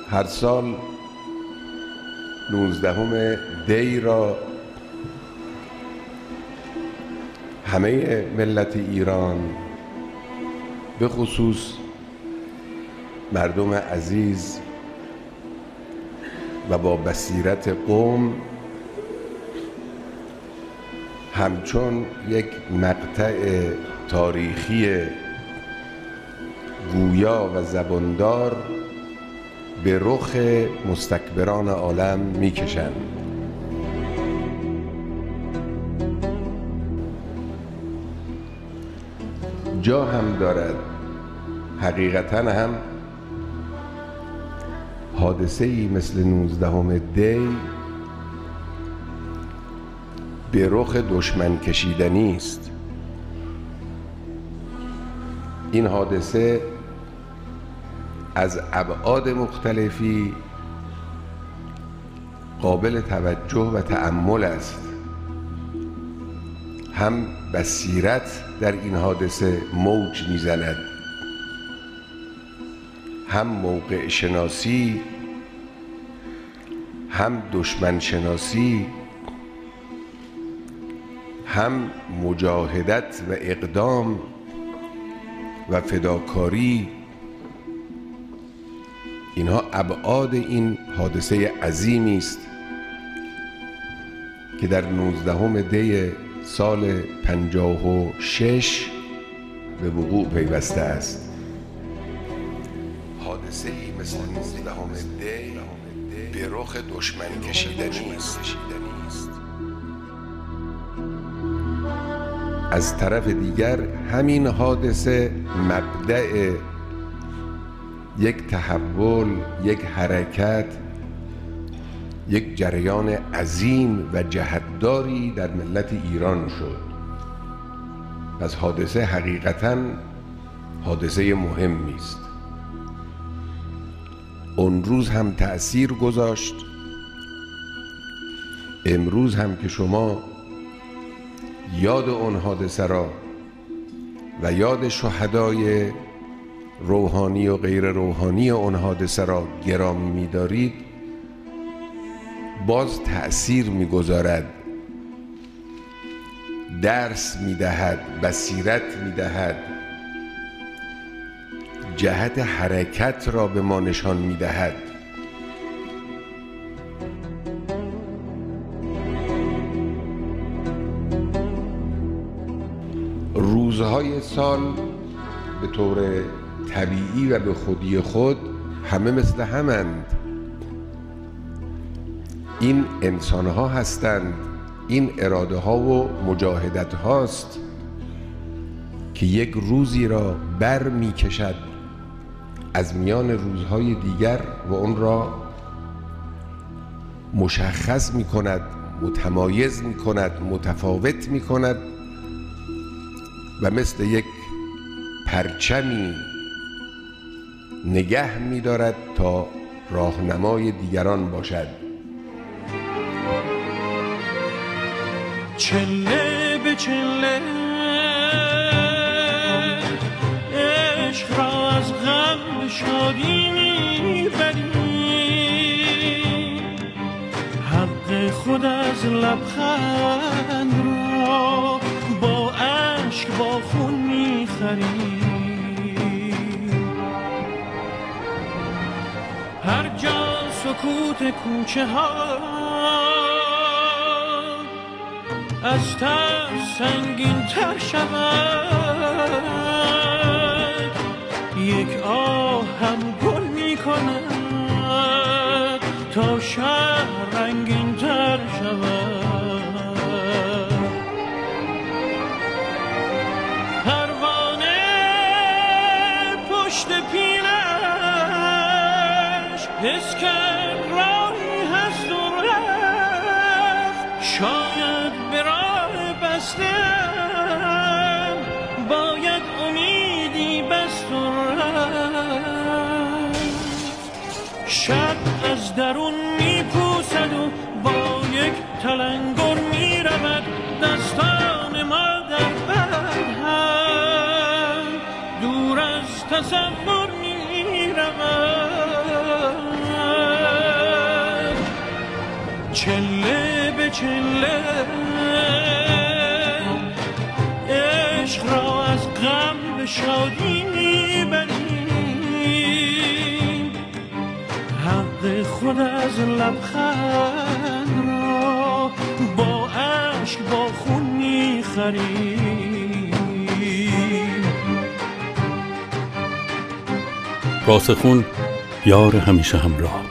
هر سال 19 دی را همه ملت ایران به خصوص مردم عزیز و با بصیرت قم همچون یک مقطع تاریخی گویا و زباندار به رخ مستکبران عالم میکشند. جا هم دارد حقیقتاً هم حادثه‌ای مثل 19 دی به رخ دشمن کشیدنی است. این حادثه از ابعاد مختلفی قابل توجه و تأمل است. هم بصیرت در این حادثه موج میزند، هم موقع شناسی، هم دشمن شناسی، هم مجاهدت و اقدام و فداکاری. اینها ابعاد این حادثه عظیمی است که در 19 دی سال 56 به وقوع پیوسته است. حادثه ای مثل 19 دی به رخ دشمن کشیدنی است. از طرف دیگر همین حادثه مبدأ یک تحول، یک حرکت، یک جریان عظیم و جهتداری در ملت ایران شد. پس حادثه حقیقتاً حادثه مهمی است. اون روز هم تأثیر گذاشت، امروز هم که شما یاد اون حادثه را و یاد شهدای روحانی و غیر روحانی اون حادثه را گرامی می‌دارید، باز تأثیر می‌گذارد، درس می‌دهد، بصیرت می‌دهد، جهت حرکت را به ما نشان می‌دهد. روزهای سال به طور طبیعی و به خودی خود همه مثل همند. این انسان‌ها هستند، این اراده ها و مجاهدت هاست که یک روزی را بر می کشد از میان روزهای دیگر و اون را مشخص می کند، متمایز می کند، متفاوت می کند و مثل یک پرچمی نگه می دارد تا راهنمای دیگران باشد. چله به چله عشق را از غم به شادی میبری، حق خود از لبخند را با اشک با خون میخری. هر جا سکوت کوچه ها از ترس سنگین تر شود، یک آه هم گل می کند تا شهر رنگین تر شود. پروانه پشت پیلش حس کرد راهی هست و رفت، شاید به راه بستم باید امیدی بست و رفت. شب از درون میپوسد و با یک تلنگر میرود، دستان ما در بر هم دور از تصور میرود. چله به چله عشق را از غم به شادی میبریم، حق خود از لبخند را با عشق با خون میخریم. راسخون یار همیشه همراه.